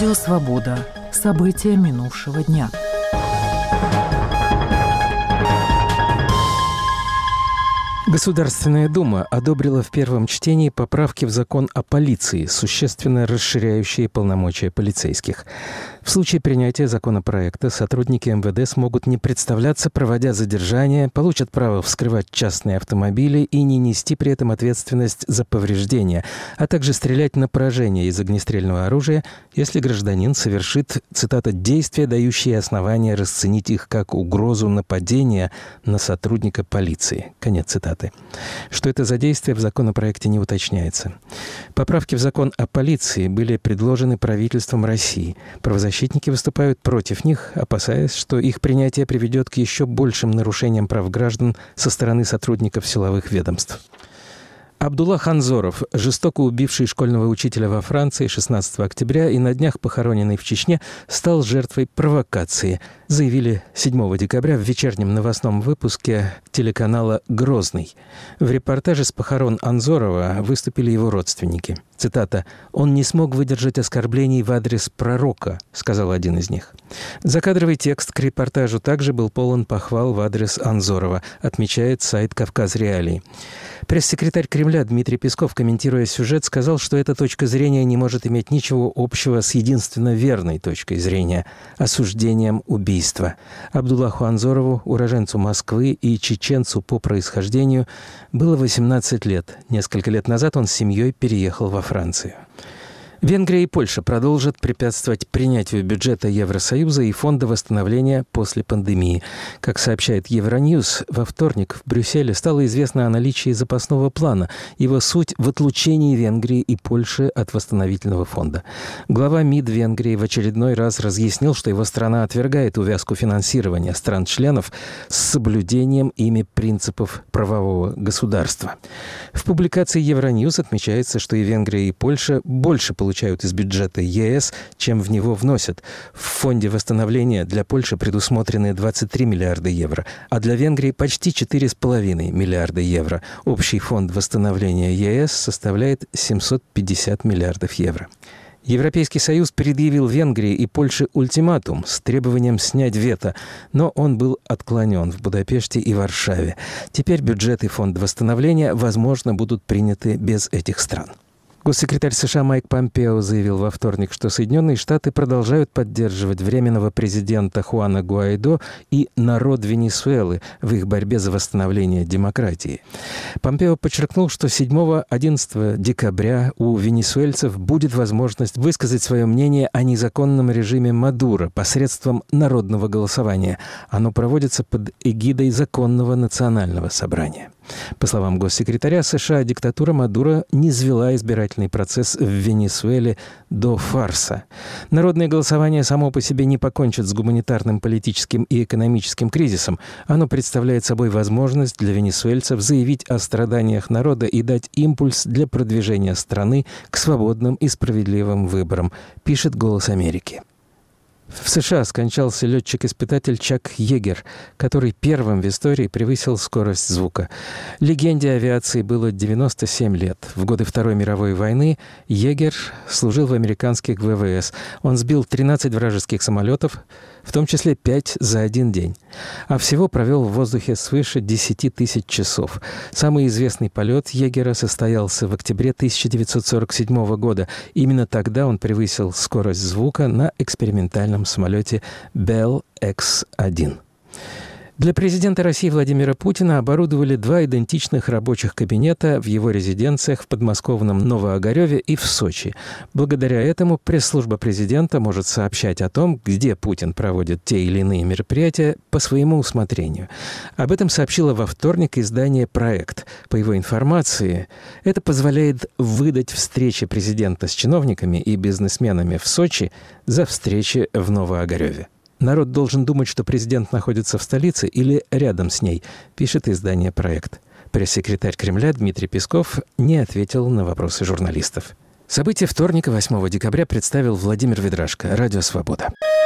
Радио «Свобода». События минувшего дня. Государственная Дума одобрила в первом чтении поправки в закон о полиции, существенно расширяющие полномочия полицейских. В случае принятия законопроекта сотрудники МВД смогут не представляться, проводя задержания, получат право вскрывать частные автомобили и не нести при этом ответственность за повреждения, а также стрелять на поражение из огнестрельного оружия, если гражданин совершит, цитата, «действия, дающие основания расценить их как угрозу нападения на сотрудника полиции». Конец цитаты. Что это за действие, в законопроекте не уточняется. Поправки в закон о полиции были предложены правительством России. Правозащитники выступают против них, опасаясь, что их принятие приведет к еще большим нарушениям прав граждан со стороны сотрудников силовых ведомств. Абдулла Ханзоров, жестоко убивший школьного учителя во Франции 16 октября и на днях похороненный в Чечне, стал жертвой провокации, заявили 7 декабря в вечернем новостном выпуске телеканала «Грозный». В репортаже с похорон Анзорова выступили его родственники. Цитата: «Он не смог выдержать оскорблений в адрес пророка», — сказал один из них. Закадровый текст к репортажу также был полон похвал в адрес Анзорова, отмечает сайт «Кавказ Реалии». Пресс-секретарь Кремля Дмитрий Песков, комментируя сюжет, сказал, что эта точка зрения не может иметь ничего общего с единственно верной точкой зрения – осуждением убийства. Абдуллаху Анзорову, уроженцу Москвы и чеченцу по происхождению, было 18 лет. Несколько лет назад он с семьей переехал во Францию. Венгрия и Польша продолжат препятствовать принятию бюджета Евросоюза и Фонда восстановления после пандемии. Как сообщает Евроньюз, во вторник в Брюсселе стало известно о наличии запасного плана. Его суть в отлучении Венгрии и Польши от восстановительного фонда. Глава МИД Венгрии в очередной раз разъяснил, что его страна отвергает увязку финансирования стран-членов с соблюдением ими принципов правового государства. В публикации Евроньюз отмечается, что и Венгрия, и Польша больше получают из бюджета ЕС, чем в него вносят. В Фонде восстановления для Польши предусмотрены 23 миллиарда евро, а для Венгрии почти 4,5 миллиарда евро. Общий фонд восстановления ЕС составляет 750 миллиардов евро. Европейский Союз предъявил Венгрии и Польше ультиматум с требованием снять вето, но он был отклонен в Будапеште и Варшаве. Теперь бюджет и фонд восстановления, возможно, будут приняты без этих стран. Госсекретарь США Майк Помпео заявил во вторник, что Соединенные Штаты продолжают поддерживать временного президента Хуана Гуайдо и народ Венесуэлы в их борьбе за восстановление демократии. Помпео подчеркнул, что 7-11 декабря у венесуэльцев будет возможность высказать свое мнение о незаконном режиме Мадуро посредством народного голосования. Оно проводится под эгидой законного национального собрания. По словам госсекретаря США, диктатура Мадуро низвела избирательный процесс в Венесуэле до фарса. Народное голосование само по себе не покончит с гуманитарным, политическим и экономическим кризисом. Оно представляет собой возможность для венесуэльцев заявить о страданиях народа и дать импульс для продвижения страны к свободным и справедливым выборам, пишет «Голос Америки». В США скончался летчик-испытатель Чак Йегер, который первым в истории превысил скорость звука. Легенде авиации было 97 лет. В годы Второй мировой войны Йегер служил в американских ВВС. Он сбил 13 вражеских самолетов, в том числе 5 за один день. А всего провел в воздухе свыше 10 тысяч часов. Самый известный полет Йегера состоялся в октябре 1947 года. Именно тогда он превысил скорость звука на экспериментальном самолете Bell X-1. Для президента России Владимира Путина оборудовали 2 идентичных рабочих кабинета в его резиденциях в подмосковном Новоогарёве и в Сочи. Благодаря этому пресс-служба президента может сообщать о том, где Путин проводит те или иные мероприятия по своему усмотрению. Об этом сообщило во вторник издание «Проект». По его информации, это позволяет выдать встречи президента с чиновниками и бизнесменами в Сочи за встречи в Новоогарёве. Народ должен думать, что президент находится в столице или рядом с ней, пишет издание «Проект». Пресс-секретарь Кремля Дмитрий Песков не ответил на вопросы журналистов. События вторника, 8 декабря, представил Владимир Ведрашко, Радио «Свобода».